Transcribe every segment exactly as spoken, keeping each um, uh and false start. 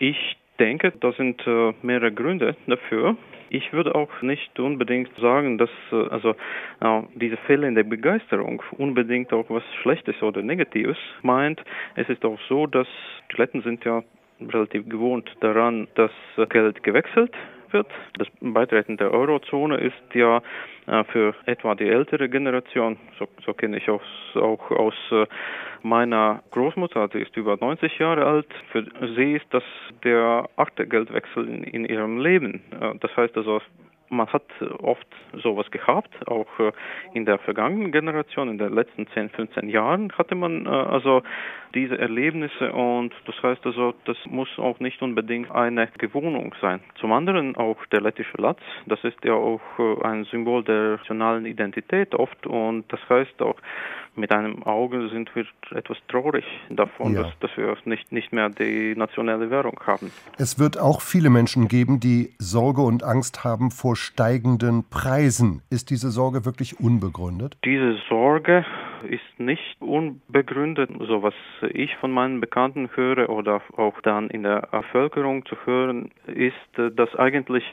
Ich denke, da sind äh, mehrere Gründe dafür. Ich würde auch nicht unbedingt sagen, dass äh, also äh, diese fehlende Begeisterung unbedingt auch was Schlechtes oder Negatives meint. Es ist auch so, dass die Letten sind ja relativ gewohnt daran, dass äh, Geld gewechselt wird. Das Beitreten der Eurozone ist ja äh, für etwa die ältere Generation, so, so kenne ich auch, auch aus äh, meiner Großmutter, die ist über neunzig Jahre alt. Für sie ist das der achte Geldwechsel in, in ihrem Leben. Äh, das heißt also, man hat oft sowas gehabt, auch äh, in der vergangenen Generation, in den letzten zehn, fünfzehn Jahren hatte man äh, also diese Erlebnisse und das heißt also, das muss auch nicht unbedingt eine Gewohnung sein. Zum anderen auch der lettische Latz, das ist ja auch äh, ein Symbol der nationalen Identität oft und das heißt auch, mit einem Auge sind wir etwas traurig davon, ja. dass, dass wir nicht, nicht mehr die nationale Währung haben. Es wird auch viele Menschen geben, die Sorge und Angst haben vor steigenden Preisen. Ist diese Sorge wirklich unbegründet? Diese Sorge ist nicht unbegründet. So was ich von meinen Bekannten höre oder auch dann in der Bevölkerung zu hören, ist, dass eigentlich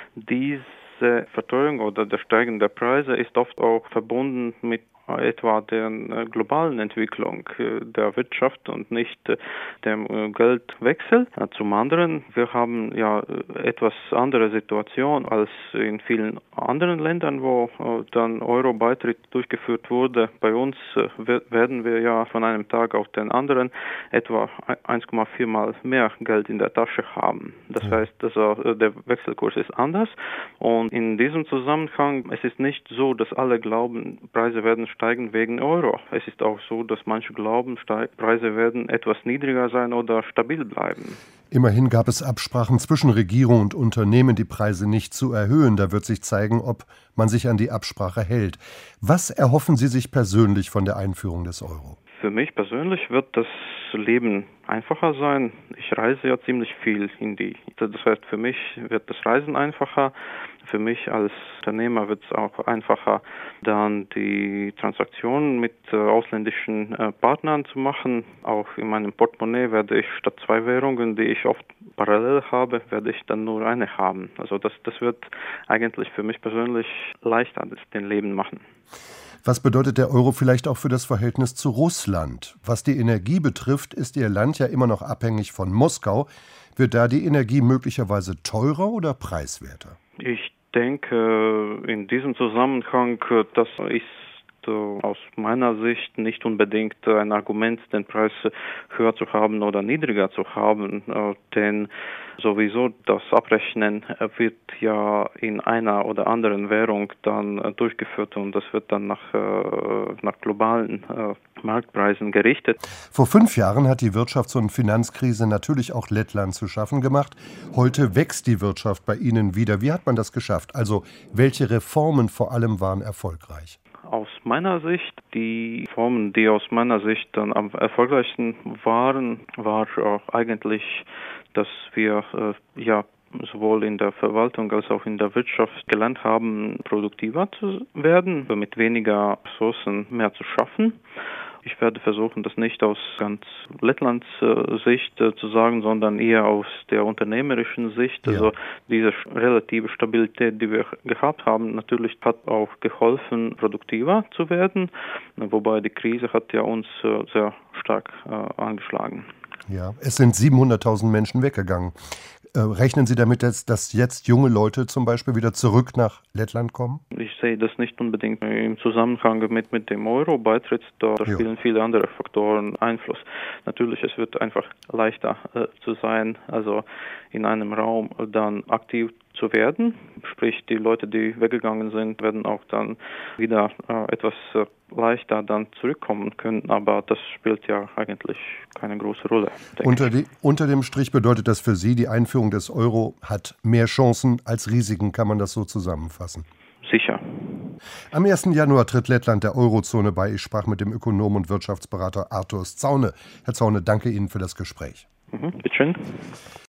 diese Verteuerung oder der Steigen der Preise ist oft auch verbunden mit etwa der globalen Entwicklung der Wirtschaft und nicht dem Geldwechsel. Zum anderen, wir haben ja etwas andere Situation als in vielen anderen Ländern, wo dann Euro-Beitritt durchgeführt wurde. Bei uns werden wir ja von einem Tag auf den anderen etwa eins Komma vier Mal mehr Geld in der Tasche haben. Das heißt, also, der Wechselkurs ist anders und in diesem Zusammenhang, es ist nicht so, dass alle glauben, Preise werden steigen wegen Euro. Es ist auch so, dass manche glauben, Preise werden etwas niedriger sein oder stabil bleiben. Immerhin gab es Absprachen zwischen Regierung und Unternehmen, die Preise nicht zu erhöhen. Da wird sich zeigen, ob man sich an die Absprache hält. Was erhoffen Sie sich persönlich von der Einführung des Euro? Für mich persönlich wird das Leben einfacher sein. Ich reise ja ziemlich viel in die. Das heißt, für mich wird das Reisen einfacher. Für mich als Unternehmer wird es auch einfacher, dann die Transaktionen mit äh, ausländischen äh, Partnern zu machen. Auch in meinem Portemonnaie werde ich statt zwei Währungen, die ich oft parallel habe, werde ich dann nur eine haben. Also das, das wird eigentlich für mich persönlich leichter den Leben machen. Was bedeutet der Euro vielleicht auch für das Verhältnis zu Russland? Was die Energie betrifft, ist Ihr Land ja immer noch abhängig von Moskau. Wird da die Energie möglicherweise teurer oder preiswerter? Ich denke, in diesem Zusammenhang, das ist aus meiner Sicht nicht unbedingt ein Argument, den Preis höher zu haben oder niedriger zu haben, denn sowieso das Abrechnen wird ja in einer oder anderen Währung dann durchgeführt und das wird dann nach, nach globalen Marktpreisen gerichtet. Vor fünf Jahren hat die Wirtschafts- und Finanzkrise natürlich auch Lettland zu schaffen gemacht. Heute wächst die Wirtschaft bei Ihnen wieder. Wie hat man das geschafft? Also welche Reformen vor allem waren erfolgreich? Aus meiner Sicht, die Formen, die aus meiner Sicht dann am erfolgreichsten waren, war auch eigentlich, dass wir äh, ja sowohl in der Verwaltung als auch in der Wirtschaft gelernt haben, produktiver zu werden, mit weniger Ressourcen mehr zu schaffen. Ich werde versuchen, das nicht aus ganz Lettlands äh, Sicht äh, zu sagen, sondern eher aus der unternehmerischen Sicht. Ja. Also diese relative Stabilität, die wir gehabt haben, natürlich hat auch geholfen, produktiver zu werden, wobei die Krise hat ja uns äh, sehr stark äh, angeschlagen. Ja, es sind siebenhunderttausend Menschen weggegangen. Äh, rechnen Sie damit, dass, dass jetzt junge Leute zum Beispiel wieder zurück nach Lettland kommen? Ich sehe das nicht unbedingt im Zusammenhang mit, mit dem Euro-Beitritt. Da jo. spielen viele andere Faktoren Einfluss. Natürlich, es wird einfach leichter äh, zu sein, also in einem Raum dann aktiv zu werden. Sprich, die Leute, die weggegangen sind, werden auch dann wieder äh, etwas äh, leichter dann zurückkommen können. Aber das spielt ja eigentlich keine große Rolle. Unter, die, unter dem Strich bedeutet das für Sie, die Einführung des Euro hat mehr Chancen als Risiken. Kann man das so zusammenfassen? Sicher. Am ersten Januar tritt Lettland der Eurozone bei. Ich sprach mit dem Ökonom und Wirtschaftsberater Arturs Zaune. Herr Zaune, danke Ihnen für das Gespräch. Mhm, bitteschön.